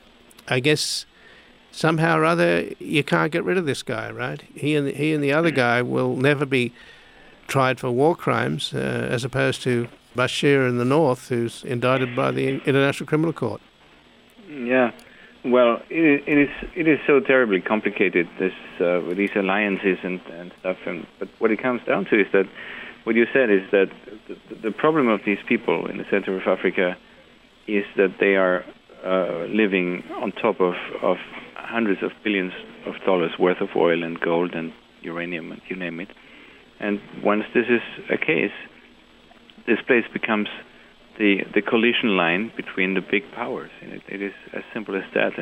I guess somehow or other you can't get rid of this guy, right? He and the other guy will never be tried for war crimes, as opposed to Bashir in the north, who's indicted by the International Criminal Court. Yeah, well, it is so terribly complicated, with these alliances and stuff. But what it comes down to is that what you said is that the problem of these people in the center of Africa is that they are living on top of hundreds of billions of dollars worth of oil and gold and uranium and you name it. And once this is a case, this place becomes the collision line between the big powers. And it is as simple as that.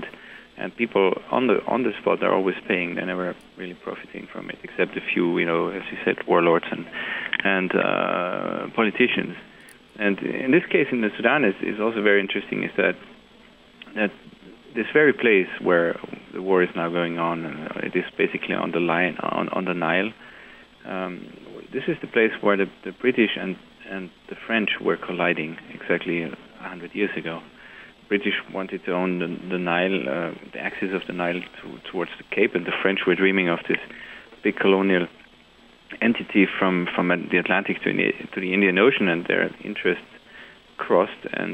And people on the spot are always paying. They're never really profiting from it, except a few, as you said, warlords and politicians. And in this case, in the Sudan, is also very interesting, is that this very place where the war is now going on, it is basically on the line, on the Nile. This is the place where the British and the French were colliding exactly 100 years ago. British wanted to own the Nile, the axis of the Nile towards the Cape, and the French were dreaming of this big colonial entity from the Atlantic to the Indian Ocean, and their interests crossed, and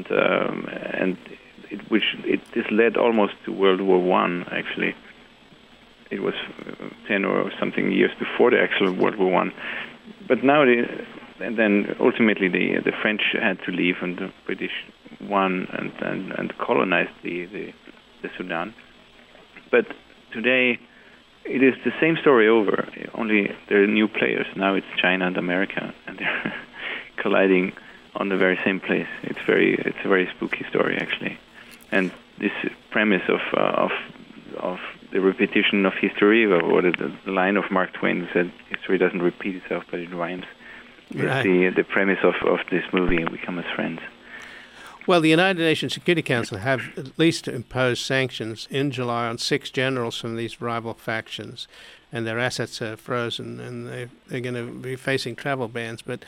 this led almost to World War I. Actually, it was 10 or something years before the actual World War I. But now, and then ultimately the French had to leave, and the British won and colonized the Sudan. But today, it is the same story over. Only there are new players. Now it's China and America, and they're colliding on the very same place. It's a very spooky story, actually. And this premise of the repetition of history, or the line of Mark Twain who said, "History doesn't repeat itself, but it rhymes." Right. The premise of this movie, We Come as Friends. Well, the United Nations Security Council have at least imposed sanctions in July on 6 generals from these rival factions, and their assets are frozen, and they're going to be facing travel bans. But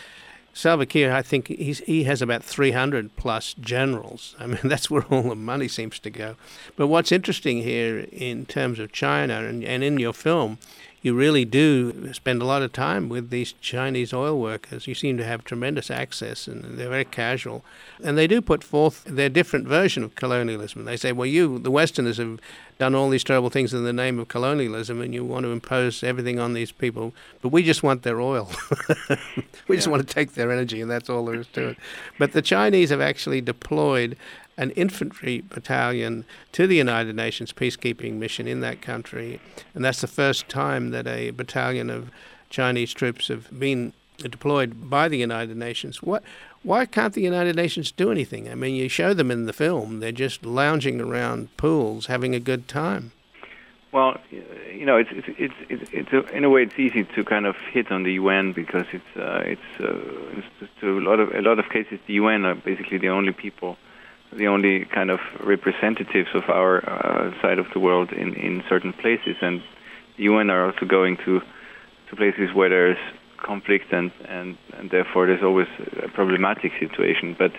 Salva Kiir, I think he has about 300 plus generals. I mean, that's where all the money seems to go. But what's interesting here in terms of China, and in your film, you really do spend a lot of time with these Chinese oil workers. You seem to have tremendous access, and they're very casual. And they do put forth their different version of colonialism. They say, well, you, the Westerners, have done all these terrible things in the name of colonialism, and you want to impose everything on these people, but we just want their oil. We just want to take their energy, and that's all there is to it. But the Chinese have actually deployed an infantry battalion to the United Nations peacekeeping mission in that country. And that's the first time that a battalion of Chinese troops have been deployed by the United Nations. Why can't the United Nations do anything? I mean, you show them in the film. They're just lounging around pools, having a good time. Well, you know, it's in a way it's easy to kind of hit on the UN because it's to a lot of cases the UN are basically the only people, the only kind of representatives of our side of the world in certain places, and the UN are also going to places where there's conflict and therefore there's always a problematic situation. But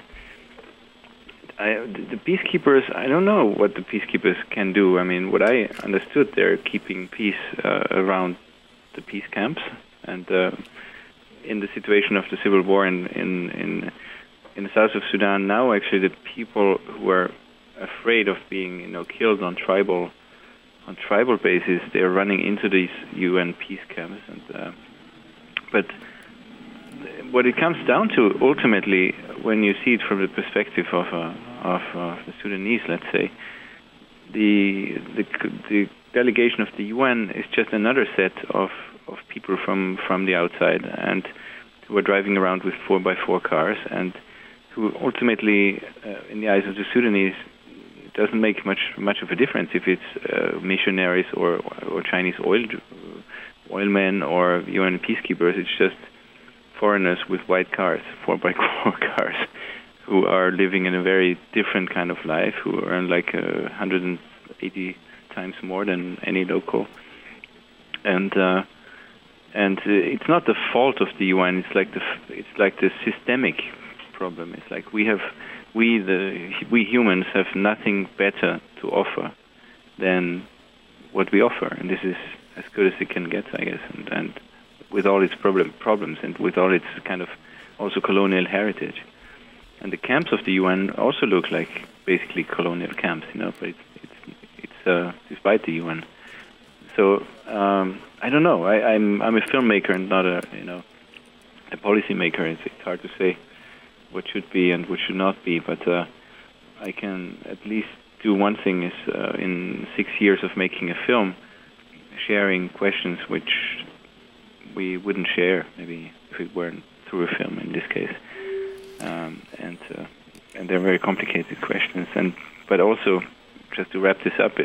the peacekeepers, I don't know what the peacekeepers can do. I mean, what I understood, they're keeping peace around the peace camps, and in the situation of the civil war in the south of Sudan now, actually, the people who are afraid of being, killed on tribal basis, they are running into these UN peace camps. And but what it comes down to, ultimately, when you see it from the perspective of the Sudanese, let's say, the delegation of the UN is just another set of people from the outside, and who are driving around with 4x4 cars, and who ultimately, in the eyes of the Sudanese, it doesn't make much of a difference if it's missionaries or Chinese oilmen or UN peacekeepers. It's just foreigners with white cars, 4x4 cars, who are living in a very different kind of life, who earn like 180 times more than any local. And it's not the fault of the UN. It's like the systemic problem. It's like we humans have nothing better to offer than what we offer, and this is as good as it can get, I guess. And with all its problems, and with all its kind of also colonial heritage, and the camps of the UN also look like basically colonial camps, but it's despite the UN. So I don't know. I'm a filmmaker and not a policy maker. It's hard to say what should be and what should not be, but I can at least do one thing: is in 6 years of making a film, sharing questions which we wouldn't share maybe if it weren't through a film in this case, and they're very complicated questions. But also, just to wrap this up,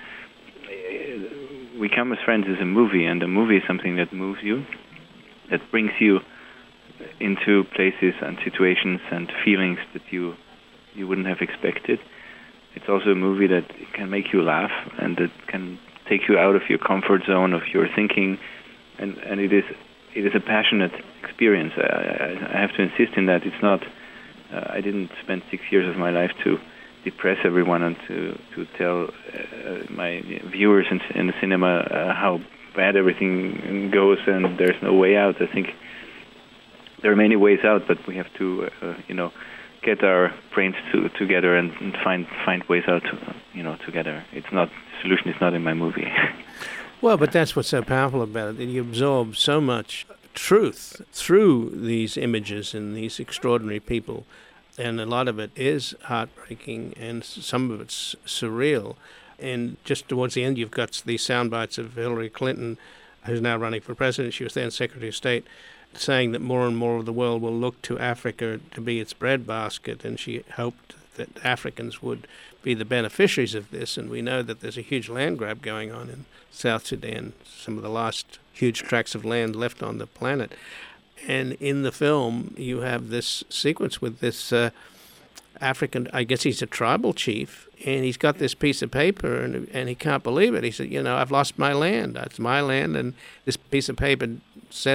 We Come as Friends is a movie, and a movie is something that moves you, that brings you into places and situations and feelings that you wouldn't have expected. It's also a movie that can make you laugh, and that can take you out of your comfort zone of your thinking, and it is a passionate experience. I have to insist in that. It's not. I didn't spend 6 years of my life to depress everyone and to tell my viewers in the cinema how bad everything goes and there's no way out. I think there are many ways out, but we have to get our brains together and find ways out together. It's not, the solution is not in my movie. Well, but that's what's so powerful about it, that you absorb so much truth through these images and these extraordinary people. And a lot of it is heartbreaking, and some of it's surreal. And just towards the end, you've got these sound bites of Hillary Clinton, who's now running for president. She was then Secretary of State, saying that more and more of the world will look to Africa to be its breadbasket, and she hoped that Africans would be the beneficiaries of this. And we know that there's a huge land grab going on in South Sudan, some of the last huge tracts of land left on the planet. And in the film, you have this sequence with this African, I guess he's a tribal chief, and he's got this piece of paper, and he can't believe it. He said, I've lost my land. It's my land, and this piece of paper says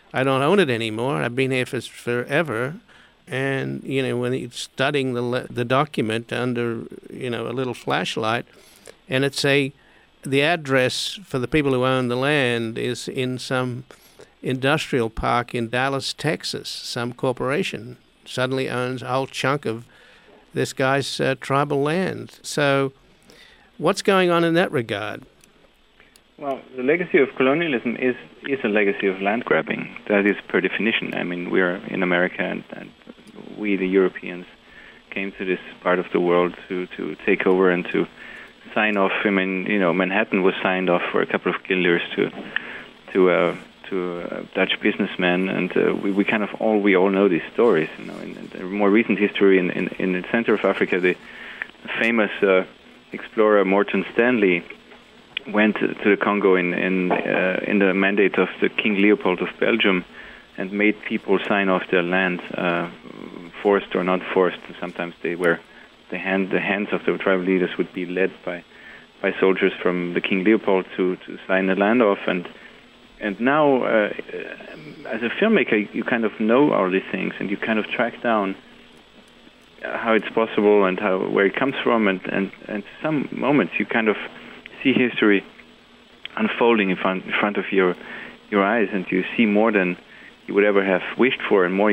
I don't own it anymore. I've been here for forever. And, when you're studying the document under, a little flashlight, and the address for the people who own the land is in some industrial park in Dallas, Texas. Some corporation suddenly owns a whole chunk of this guy's tribal land. So what's going on in that regard? Well, the legacy of colonialism is a legacy of land grabbing. That is per definition. I mean, we're in America, and we, the Europeans, came to this part of the world to take over and to sign off. I mean, Manhattan was signed off for a couple of guilders to a Dutch businessman, and we all know these stories. In the more recent history, in the center of Africa, the famous explorer Morton Stanley went to the Congo in the mandate of the King Leopold of Belgium, and made people sign off their land, forced or not forced. Sometimes the hands of the tribal leaders would be led by soldiers from the King Leopold to sign the land off. And now, as a filmmaker, you kind of know all these things, and you kind of track down how it's possible and where it comes from, and some moments you kind of see history unfolding in front of your eyes, and you see more than you would ever have wished for, and more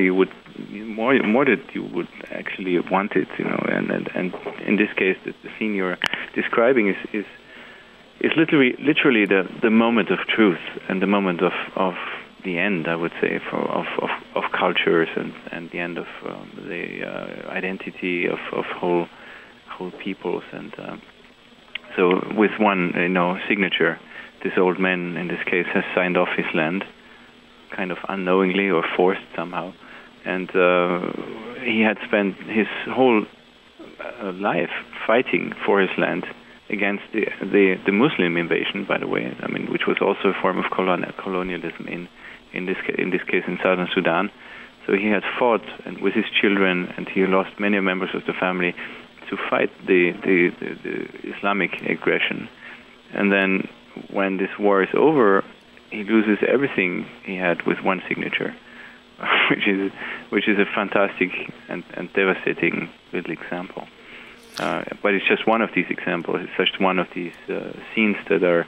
that you would actually want it, And in this case, the scene you're describing is literally the moment of truth and the moment of the end, I would say, of cultures and the end of the identity of whole peoples. And so, with one signature, this old man in this case has signed off his land, kind of unknowingly or forced somehow, and he had spent his whole life fighting for his land against the Muslim invasion, by the way. I mean, which was also a form of colonialism in this case in southern Sudan. So he had fought and with his children, and he lost many members of the family to fight the Islamic aggression. And then when this war is over, he loses everything he had with one signature, which is a fantastic and devastating little example. But it's just one of these examples. It's just one of these scenes that are,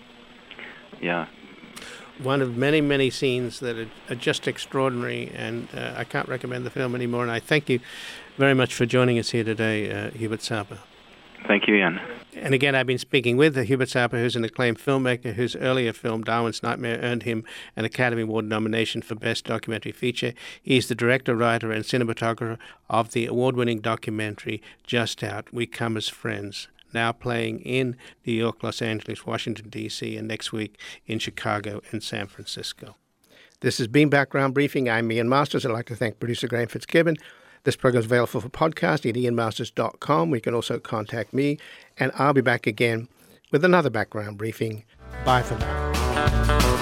one of many, many scenes that are just extraordinary, and I can't recommend the film anymore. And I thank you very much for joining us here today, Hubert Sauper. Thank you, Ian. And again, I've been speaking with Hubert Sauper, who's an acclaimed filmmaker whose earlier film, Darwin's Nightmare, earned him an Academy Award nomination for Best Documentary Feature. He's the director, writer, and cinematographer of the award-winning documentary Just Out, We Come as Friends, now playing in New York, Los Angeles, Washington, D.C., and next week in Chicago and San Francisco. This has been Background Briefing. I'm Ian Masters. I'd like to thank producer Graham Fitzgibbon. This program is available for podcast at ianmasters.com. You can also contact me, and I'll be back again with another Background Briefing. Bye for now.